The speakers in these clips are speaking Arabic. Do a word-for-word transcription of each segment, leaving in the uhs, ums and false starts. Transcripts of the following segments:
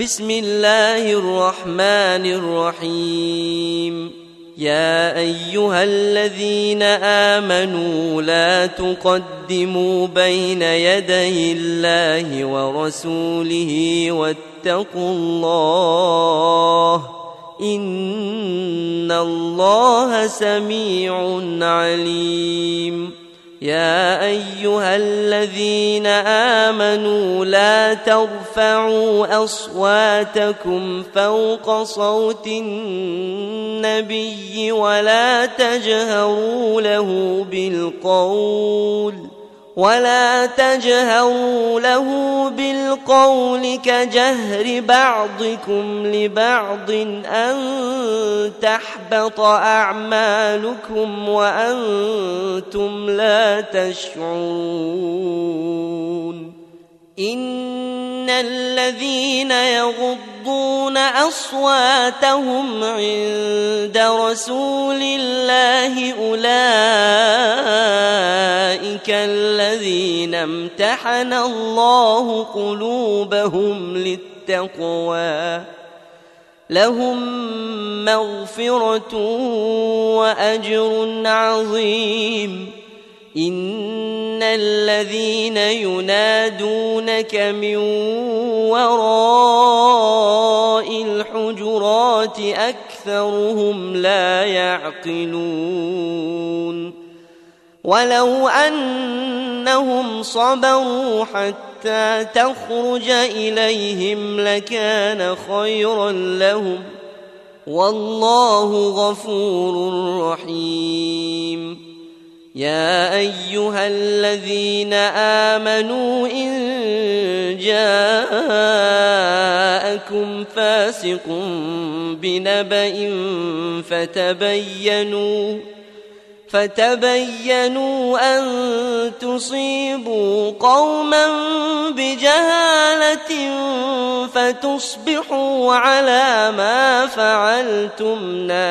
بسم الله الرحمن الرحيم. يا أيها الذين آمنوا لا تقدموا بين يدي الله ورسوله واتقوا الله إن الله سميع عليم. يا أيها الذين آمنوا لا ترفعوا أصواتكم فوق صوت النبي ولا تجهروا له بالقول ولا تجهروا له بالقول كجهر بعضكم لبعض أن تحبط أعمالكم وأنتم لا تشعرون. إن الذين يغضون أصواتهم عند رسول الله أولئك الذين امتحن الله قلوبهم للتقوى لهم مغفرة وأجر عظيم. إن الذين ينادونك من وراء الحجرات أكثرهم لا يعقلون. ولو أنهم صبروا حتى تخرج إليهم لكان خيرا لهم والله غفور رحيم. يا أيها الذين آمنوا إن جاءكم فاسق بنبأ فتبينوا فتبينوا أن تصيبوا قوما بجهالة فتصبحوا على ما فعلتم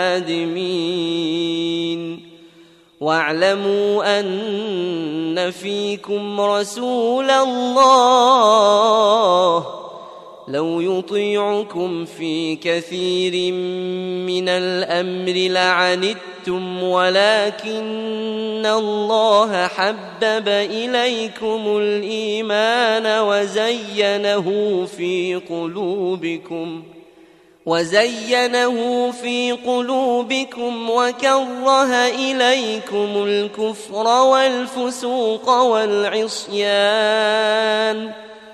نادمين. واعلموا أن فيكم رسول الله لو يطيعكم في كثير من الأمر لعنتم ولكن الله حبب إليكم الإيمان وزينه في قلوبكم وزينه في قلوبكم وكره إليكم الكفر والفسوق والعصيان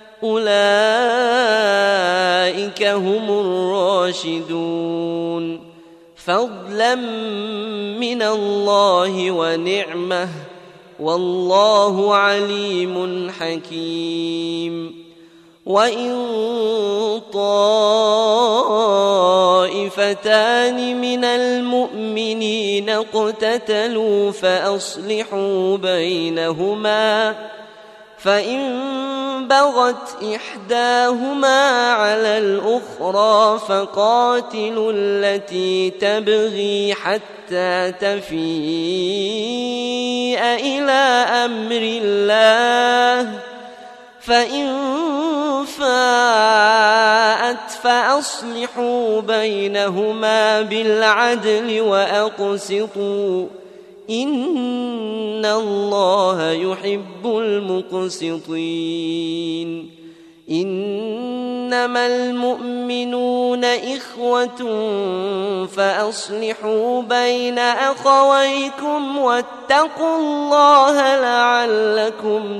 أولئك هم الراشدون فضلا من الله ونعمه والله عليم حكيم. وإن طائفتان من المؤمنين اقتتلوا فأصلحوا بينهما فإن بغت إحداهما على الأخرى فقاتلوا التي تبغي حتى تفيء إلى أمر الله فإن فاءت فأصلحوا بينهما بالعدل وأقسطوا إن الله يحب المقسطين. إنما المؤمنون إخوة فأصلحوا بين أخويكم واتقوا الله لعلكم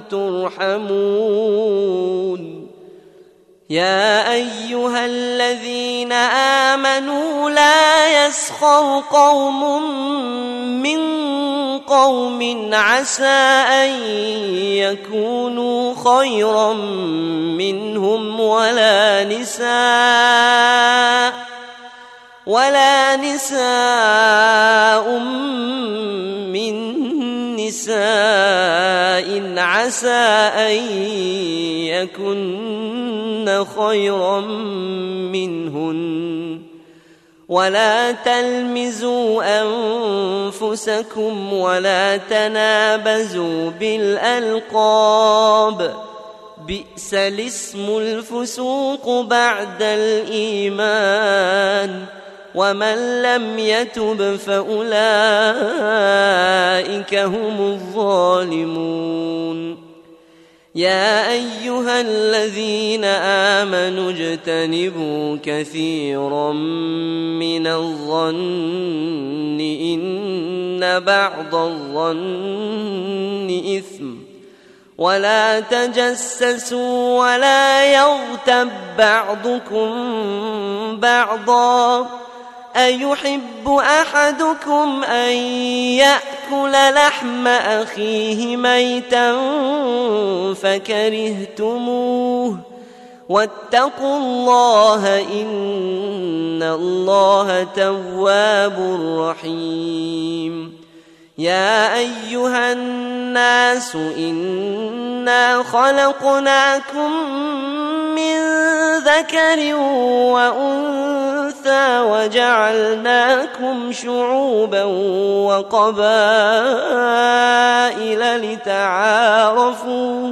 ترحمون. يا أيها الذين آمنوا لا يسخر قوم من قوم عسى أن يكونوا خيرا منهم ولا نساء ولا نساء من نساء عسى أن يكن خيرا منهن ولا تلمزوا أنفسكم ولا تنابزوا بالألقاب بئس الاسم الفسوق بعد الإيمان ومن لم يتب فأولئك هم الظالمون يا أيها الذين آمنوا اجتنبوا كثيرا من الظن إن بعض الظن إثم ولا تجسسوا ولا يغتب بعضكم بعضا أيحب أحدكم أن يأكل لحم أخيه ميتا فكرهتموه واتقوا الله إن الله تواب رحيم يا أيها الناس إنا خلقناكم من ذكر وأنثى وجعلناكم شعوبا وقبائل لتعارفوا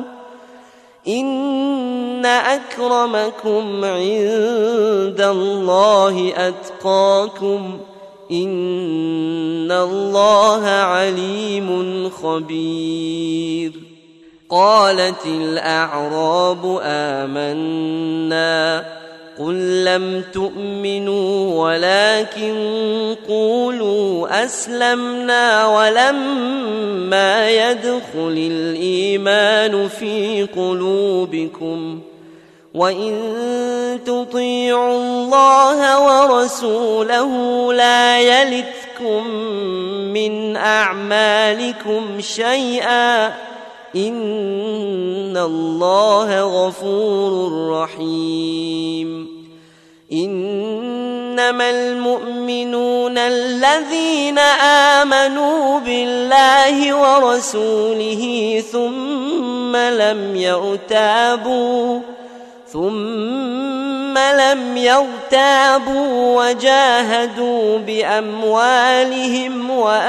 إن أكرمكم عند الله أتقاكم إن الله عليم خبير قالت الأعراب آمنا قل لم تؤمنوا ولكن قولوا أسلمنا ولما يدخل الإيمان في قلوبكم وإن تطيعوا الله ورسوله لا يلتكم من أعمالكم شيئا إن الله غفور رحيم إنما المؤمنون الذين آمنوا بالله ورسوله ثم لم يرتابوا ثم لم يرتابوا وجاهدوا بأموالهم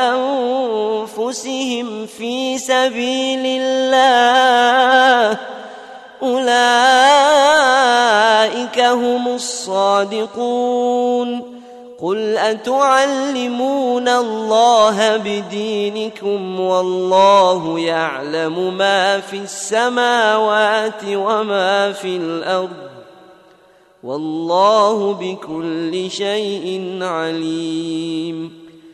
وأنفسهم في سبيل الله أولئك هم الصادقون قل أتعلمون الله بدينكم والله يعلم ما في السماوات وما في الأرض والله بكل شيء عليم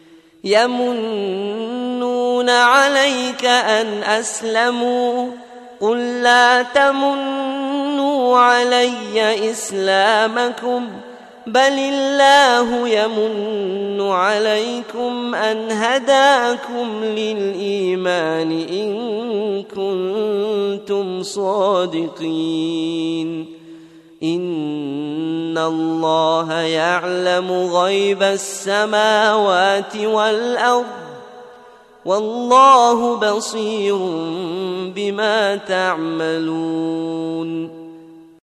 يمنون عليك أن أسلموا قل لا تمنوا علي إسلامكم بل الله يمن عليكم أن هداكم للإيمان إن كنتم صادقين إن الله يعلم غيب السماوات والأرض والله بصير بما تعملون